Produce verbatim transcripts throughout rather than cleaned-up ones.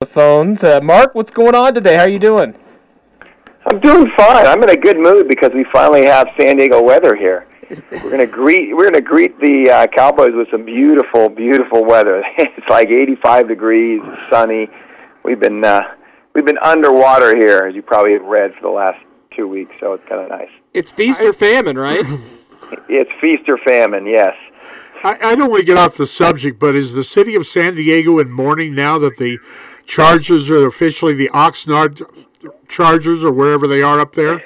phones. Uh, Mark, what's going on today? How are you doing? I'm doing fine. I'm in a good mood because we finally have San Diego weather here. We're gonna greet we're gonna greet the uh, Cowboys with some beautiful, beautiful weather. It's like eighty-five degrees, sunny. We've been uh, we've been underwater here, as you probably have read, for the last two weeks. So it's kind of nice. It's feast or famine, right? It's feast or famine. Yes. I, I don't want to get off the subject, but is the city of San Diego in mourning now that the Chargers are officially the Oxnard Chargers or wherever they are up there?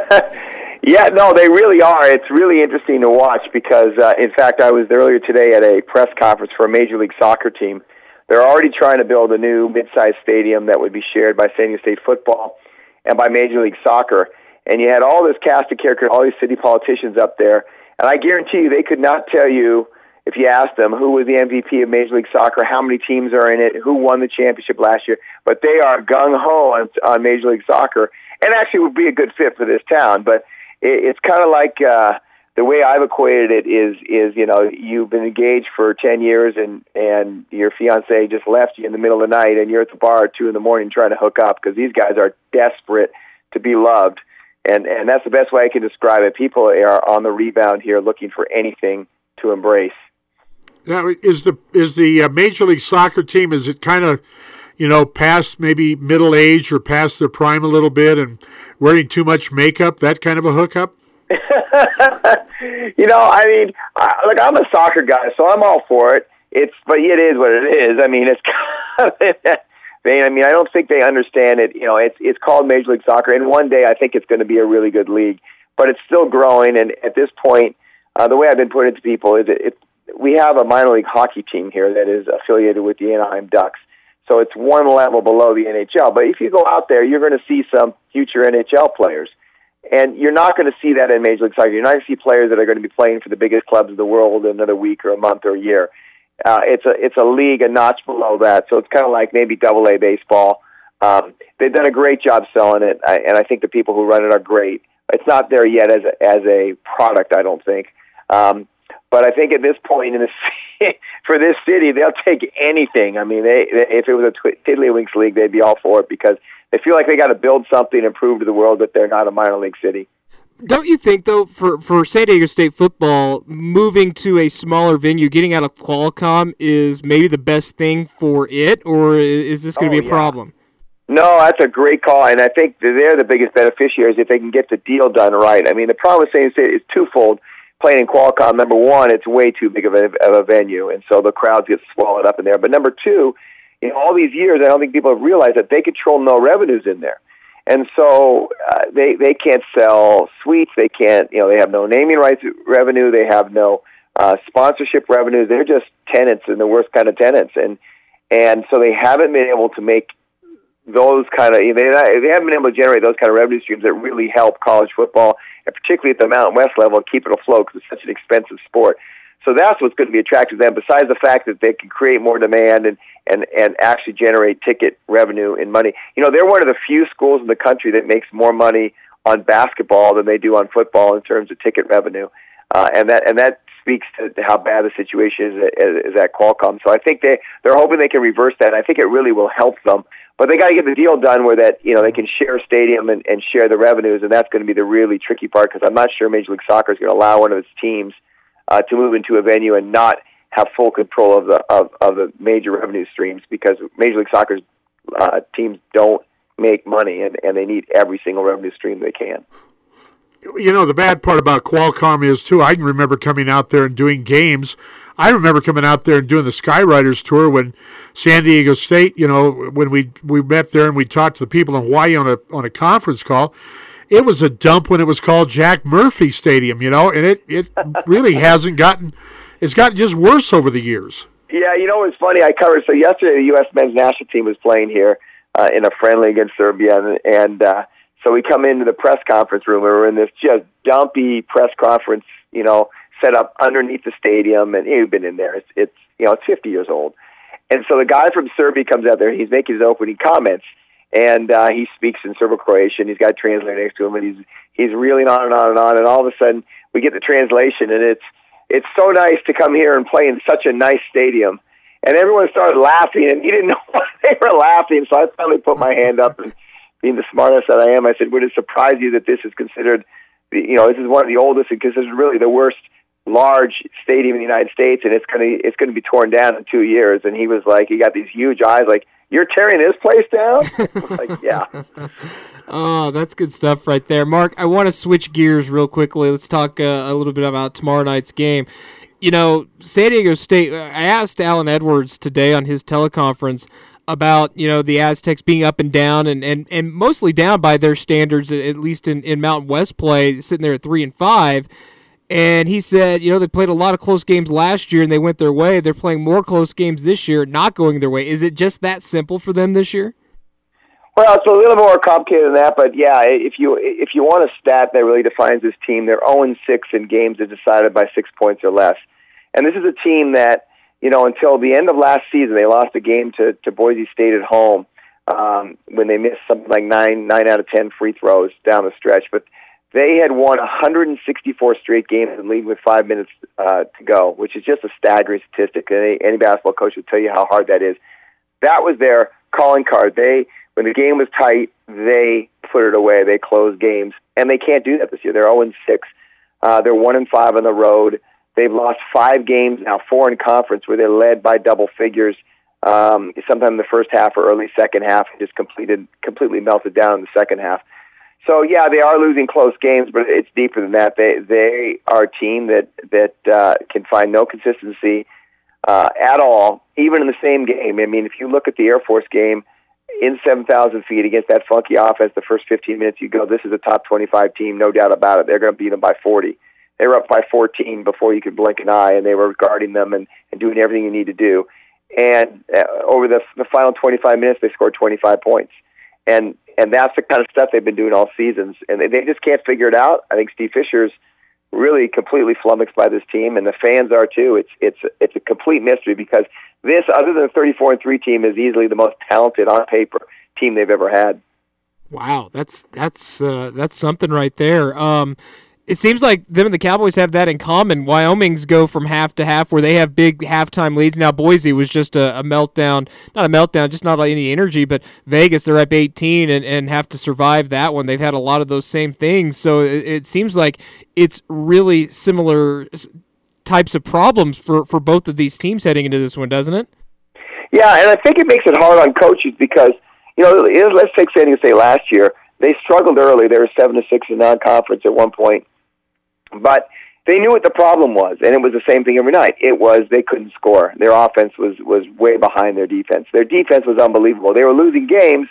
Yeah, no, they really are. It's really interesting to watch because, uh, in fact, I was earlier today at a press conference for a Major League Soccer team. They're already trying to build a new mid-sized stadium that would be shared by San Diego State football and by Major League Soccer. And you had all this cast of characters, all these city politicians up there, and I guarantee you they could not tell you, if you asked them who was the M V P of Major League Soccer, how many teams are in it, who won the championship last year, but they are gung-ho on, on Major League Soccer, and actually would be a good fit for this town. But it, it's kind of like uh, the way I've equated it is, is you know, you've been engaged for ten years, and, and your fiancé just left you in the middle of the night, and you're at the bar at two in the morning trying to hook up because these guys are desperate to be loved. And, and that's the best way I can describe it. People are on the rebound here looking for anything to embrace. Now, is the is the uh, Major League Soccer team, is it kind of, you know, past maybe middle age or past their prime a little bit and wearing too much makeup, that kind of a hookup? You know, I mean, I, look, I'm a soccer guy, so I'm all for it. It's, but it is what it is. I mean, it's kind of, I mean, I don't think they understand it. You know, it's it's called Major League Soccer, and one day I think it's going to be a really good league, but it's still growing. And at this point, uh, the way I've been putting it to people is it. it we have a minor league hockey team here that is affiliated with the Anaheim Ducks. So it's one level below the N H L. But if you go out there, you're going to see some future N H L players. And you're not going to see that in Major League Soccer. You're not going to see players that are going to be playing for the biggest clubs of the world in another week or a month or a year. Uh, it's a it's a league a notch below that. So it's kind of like maybe double A baseball. Um, they've done a great job selling it, I, and I think the people who run it are great. It's not there yet as a, as a product, I don't think. Um, But I think at this point in the for this city, they'll take anything. I mean, they, they if it was a Tiddlywinks league, they'd be all for it because they feel like they got to build something and prove to the world that they're not a minor league city. Don't you think, though, for, for San Diego State football, moving to a smaller venue, getting out of Qualcomm is maybe the best thing for it, or is this going to oh, be a yeah. problem? No, that's a great call, and I think they're the biggest beneficiaries if they can get the deal done right. I mean, the problem with San Diego State is twofold. Playing in Qualcomm, number one, it's way too big of a, of a venue, and so the crowds get swallowed up in there. But number two, in all these years, I don't think people have realized that they control no revenues in there. And so uh, they they can't sell suites. They can't, you know, they have no naming rights revenue. They have no uh, sponsorship revenues. They're just tenants and the worst kind of tenants. And and so they haven't been able to make those kind of, they, they haven't been able to generate those kind of revenue streams that really help college football, and particularly at the Mountain West level, and keep it afloat because it's such an expensive sport. So that's what's going to be attractive to them, besides the fact that they can create more demand and, and, and actually generate ticket revenue and money. You know, they're one of the few schools in the country that makes more money on basketball than they do on football in terms of ticket revenue. Uh, and that and that speaks to, to how bad the situation is, is, is at Qualcomm. So I think they, they're hoping they can reverse that. And I think it really will help them. But they got to get the deal done where that, you know, they can share a stadium and, and share the revenues, and that's going to be the really tricky part because I'm not sure Major League Soccer is going to allow one of its teams uh, to move into a venue and not have full control of the of, of the major revenue streams because Major League Soccer's uh, teams don't make money, and, and they need every single revenue stream they can. You know, the bad part about Qualcomm is, too, I can remember coming out there and doing games. I remember coming out there and doing the Skywriters tour when San Diego State, you know, when we we met there and we talked to the people in Hawaii on a on a conference call. It was a dump when it was called Jack Murphy Stadium, you know, and it, it really hasn't gotten, it's gotten just worse over the years. Yeah, you know, it's funny. I covered, so yesterday the U S men's national team was playing here uh, in a friendly against Serbia, and, and uh, so we come into the press conference room, and we're in this just dumpy press conference, you know, set up underneath the stadium, and you've been in there. It's, it's you know, it's fifty years old. And so the guy from Serbia comes out there, he's making his opening comments, and uh, he speaks in Serbo-Croatian. He's got a translator next to him, and he's he's reeling on and on and on, and all of a sudden we get the translation, and it's it's so nice to come here and play in such a nice stadium. And everyone started laughing, and he didn't know why they were laughing. So I finally put my hand up, and being the smartest that I am, I said, would it surprise you that this is considered, the, you know, this is one of the oldest, because this is really the worst large stadium in the United States, and it's going to it's going to be torn down in two years. And he was like, he got these huge eyes, like, you're tearing this place down? I was like, yeah. Oh, that's good stuff right there. Mark, I want to switch gears real quickly. Let's talk uh, a little bit about tomorrow night's game. You know, San Diego State, I asked Alan Edwards today on his teleconference about, you know, the Aztecs being up and down, and, and, and mostly down by their standards, at least in, in Mountain West play, sitting there at three and five. And he said, you know, they played a lot of close games last year and they went their way. They're playing more close games this year, not going their way. Is it just that simple for them this year? Well, it's a little more complicated than that, but yeah, if you if you want a stat that really defines this team, they're oh and six in games that are decided by six points or less. And this is a team that, you know, until the end of last season, they lost a game to, to Boise State at home um, when they missed something like nine nine out of ten free throws down the stretch. But they had won one hundred sixty-four straight games in the league with five minutes uh, to go, which is just a staggering statistic. Any, any basketball coach would tell you how hard that is. That was their calling card. They, when the game was tight, they put it away. They closed games, and they can't do that this year. They're oh and six. Uh, they're one and five on the road. They've lost five games now, four in conference, where they're led by double figures. Um, sometime in the first half or early second half, just completed, completely melted down in the second half. So yeah, they are losing close games, but it's deeper than that. They they are a team that that uh, can find no consistency uh, at all, even in the same game. I mean, if you look at the Air Force game in seven thousand feet against that funky offense, the first fifteen minutes you go, this is a top twenty-five team, no doubt about it. They're going to beat them by forty. They were up by fourteen before you could blink an eye, and they were guarding them and, and doing everything you need to do. And uh, over the the final twenty-five minutes, they scored twenty-five points. And and that's the kind of stuff they've been doing all seasons. And they, they just can't figure it out. I think Steve Fisher's really completely flummoxed by this team, and the fans are too. It's it's it's a complete mystery, because this, other than the thirty-four and three team, is easily the most talented on paper team they've ever had. Wow, that's that's uh, that's something right there. Um, it seems like them and the Cowboys have that in common. Wyoming's go from half to half where they have big halftime leads. Now Boise was just a, a meltdown, not a meltdown, just not any energy, but Vegas, they're up eighteen and, and have to survive that one. They've had a lot of those same things. So it, it seems like it's really similar types of problems for, for both of these teams heading into this one, doesn't it? Yeah, and I think it makes it hard on coaches because, you know, let's take San Diego State last year. They struggled early. They were seven to six in non-conference at one point. But they knew what the problem was, and it was the same thing every night. It was they couldn't score. Their offense was, was way behind their defense. Their defense was unbelievable. They were losing games,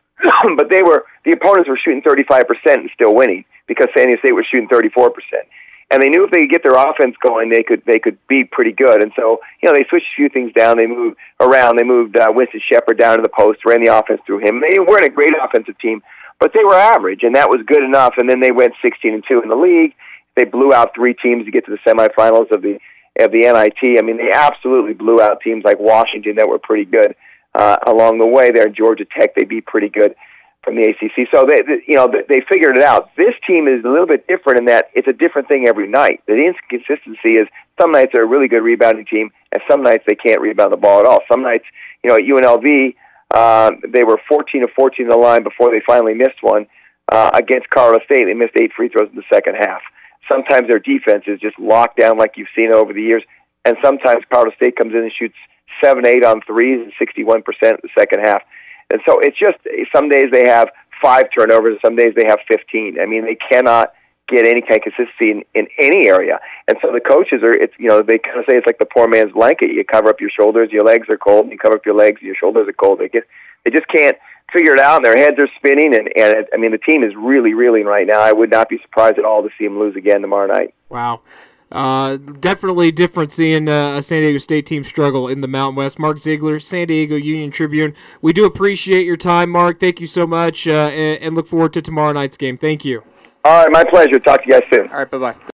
but they were the opponents were shooting thirty-five percent and still winning because San Diego State was shooting thirty-four percent. And they knew if they could get their offense going, they could they could be pretty good. And so, you know, they switched a few things down. They moved around. They moved uh, Winston Shepard down to the post, ran the offense through him. They weren't a great offensive team, but they were average, and that was good enough. And then they went sixteen and two in the league. They blew out three teams to get to the semifinals of the of the N I T. I mean, they absolutely blew out teams like Washington that were pretty good uh, along the way. There, Georgia Tech, they beat pretty good from the A C C. So they, they, you know, they figured it out. This team is a little bit different in that it's a different thing every night. The inconsistency is some nights they're a really good rebounding team, and some nights they can't rebound the ball at all. Some nights, you know, at U N L V, uh, they were fourteen of fourteen in the line before they finally missed one uh, against Colorado State. They missed eight free throws in the second half. Sometimes their defense is just locked down like you've seen over the years, and sometimes Colorado State comes in and shoots seven, eight on threes and sixty-one percent in the second half. And so it's just, some days they have five turnovers, and some days they have fifteen. I mean, they cannot get any kind of consistency in, in any area. And so the coaches are, it's, you know, they kind of say it's like the poor man's blanket. You cover up your shoulders, your legs are cold, and you cover up your legs, and your shoulders are cold. They get, they just can't figure it out, and their heads are spinning, and, and it, I mean, the team is really reeling right now. I would not be surprised at all to see them lose again tomorrow night. Wow. Uh, definitely different seeing uh, a San Diego State team struggle in the Mountain West. Mark Ziegler, San Diego Union Tribune. We do appreciate your time, Mark. Thank you so much, uh, and, and look forward to tomorrow night's game. Thank you. All right, my pleasure. Talk to you guys soon. All right, bye-bye.